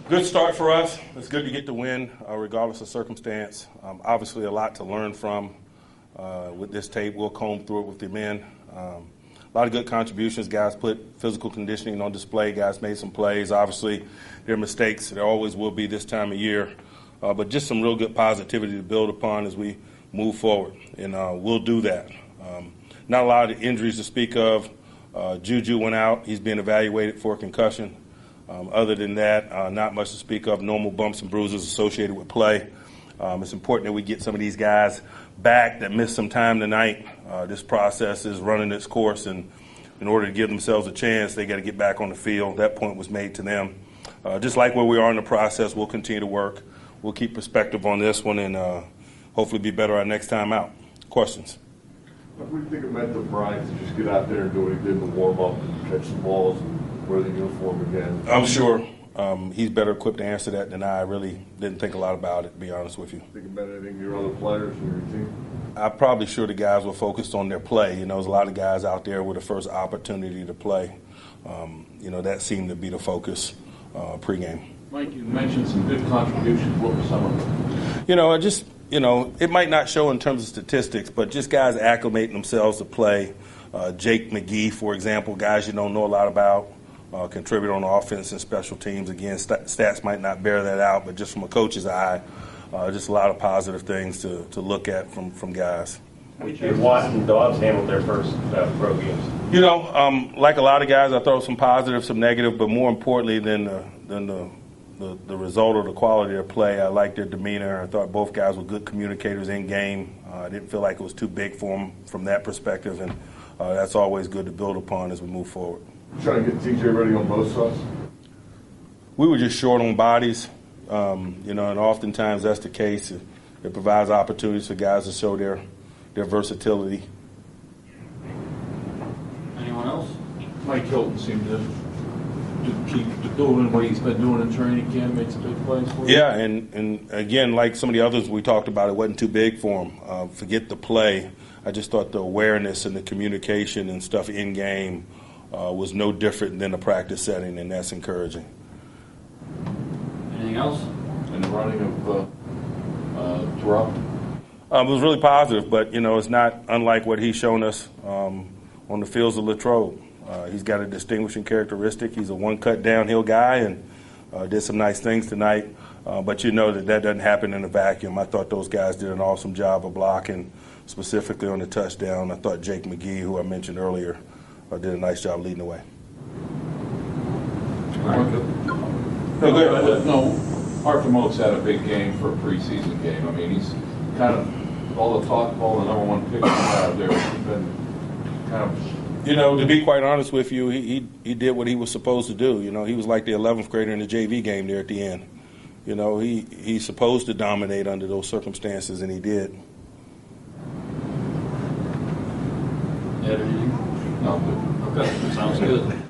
Good start for us. It's good to get the win, regardless of circumstance. Obviously, a lot to learn from with this tape. We'll comb through it with the men. A lot of good contributions. Guys put physical conditioning on display. Guys made some plays. Obviously, there are mistakes. There always will be this time of year. But just some real good positivity to build upon as we move forward. And we'll do that. Not a lot of injuries to speak of. Juju went out. He's being evaluated for a concussion. Other than that, not much to speak of. Normal bumps and bruises associated with play. It's important that we get some of these guys back that missed some time tonight. This process is running its course, and in order to give themselves a chance, they got to get back on the field. That point was made to them. Just like where we are in the process, we'll continue to work. We'll keep perspective on this one and hopefully be better our next time out. Questions? What do you think it meant to Brian to just get out there and do what he did in the warm-up and catch some balls and wear the uniform again? I'm sure he's better equipped to answer that than I. Really didn't think a lot about it, to be honest with you. Think about anything to your other players and your team? I'm probably sure the guys were focused on their play. You know, there's a lot of guys out there with the first opportunity to play. That seemed to be the focus pregame. Mike, you mentioned some good contributions. What were some of them? It might not show in terms of statistics, but just guys acclimating themselves to play. Jake McGee, for example, guys you don't know a lot about, contribute on offense and special teams. Again, stats might not bear that out, but just from a coach's eye, just a lot of positive things to look at from guys. The Washington Dogs handled their first pro games. Like a lot of guys, I throw some positive, some negative, but more importantly than the result or the quality of play, I liked their demeanor. I thought both guys were good communicators in game. I didn't feel like it was too big for them from that perspective, and that's always good to build upon as we move forward. Trying to get TJ ready on both sides? We were just short on bodies, and oftentimes that's the case. It provides opportunities for guys to show their versatility. Anyone else? Mike Hilton seemed to keep doing what he's been doing in training camp, made some big plays for you. Yeah, and again, like some of the others we talked about, it wasn't too big for him. Forget the play. I just thought the awareness and the communication and stuff in game was no different than the practice setting, and that's encouraging. Anything else? And the running of Terrell? It was really positive, but, it's not unlike what he's shown us on the fields of Latrobe. He's got a distinguishing characteristic. He's a one-cut downhill guy and did some nice things tonight. But you know that doesn't happen in a vacuum. I thought those guys did an awesome job of blocking, specifically on the touchdown. I thought Jake McGee, who I mentioned earlier, did a nice job leading the way. Arthur Moak's had a big game for a preseason game. I mean, he's kind of all the talk of all the number one picks out there. He's been kind of. To be quite honest with you, he did what he was supposed to do. He was like the 11th grader in the JV game there at the end. He's supposed to dominate under those circumstances, and he did. Anything? No, good. Okay, sounds good.